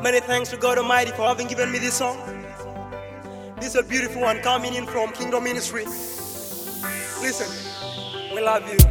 Many thanks to God Almighty for having given me this song. This is a beautiful one coming in from Kingdom Ministry. Listen, we love you.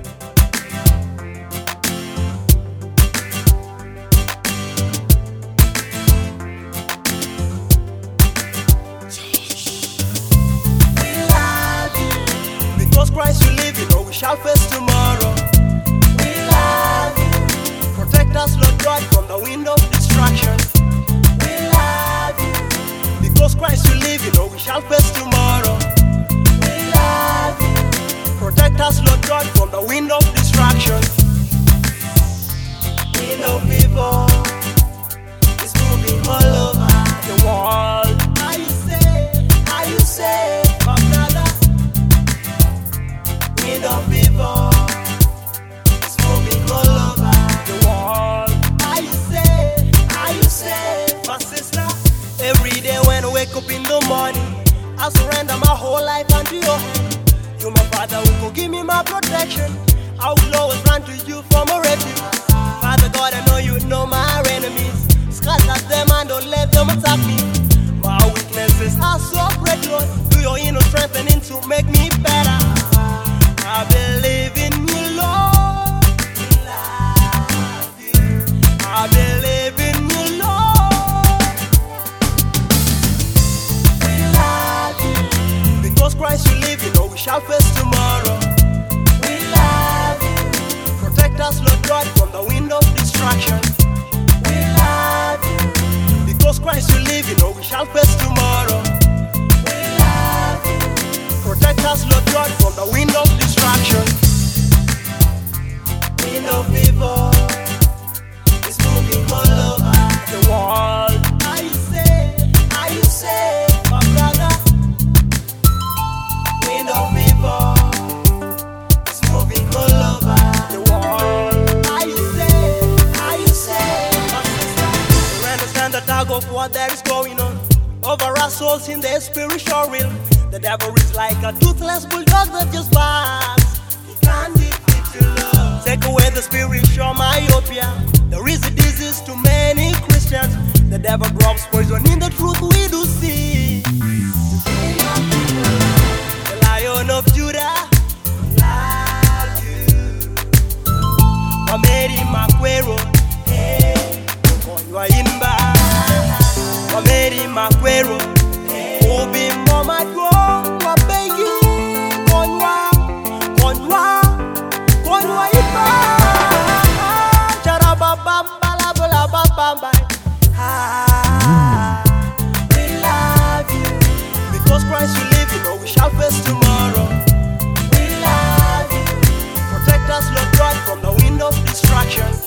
Because Christ will live, you know we shall face tomorrow. We love you. Protect us, Lord God, from the wind of destruction. We love you. Because Christ will live, you know we shall face tomorrow. We love you. Protect us, Lord God, from the wind of destruction. Wind of evil is moving all over the world. How you say, my brother? Wind of evil is moving all over the world. How you say, my sister? Every day when I wake up in the morning, I surrender my whole life unto your hand. You, my Father, who could give me my protection. I will always run to you for my refuge. Father God, I know you know my enemies. Scatter them and don't let them attack me. My weaknesses are so great, Lord. Do your inner strengthening to make me better. I believe in you, Lord. We love you. I believe in you, Lord. We love you. Because Christ will live, you know we shall face tomorrow. We love you. Protect us, Lord God, from the wind of destruction. We love you. Because Christ will live, you know we shall face tomorrow. We love you. Protect us, Lord God, from the wind of destruction. Wind of evil is moving all over the world. How you say, my brother? Wind of evil is moving all over the world. How you say, my sister? We understand the tug of war that is going on over our souls in the spiritual realm. The devil is like a toothless bulldog that just barks. He can't defeat your love. Take away the spiritual myopia. There is a disease to many Christians. The devil drops poison in the truth we do see. The Lion of Judah, love you. Wameri Makwero, hey, Konywa Imba. Wameri Makwero, Obi Momadwo. We love you. Because Christ will live, you know we shall face tomorrow. We love you. Protect us, Lord God, from the wind of destruction.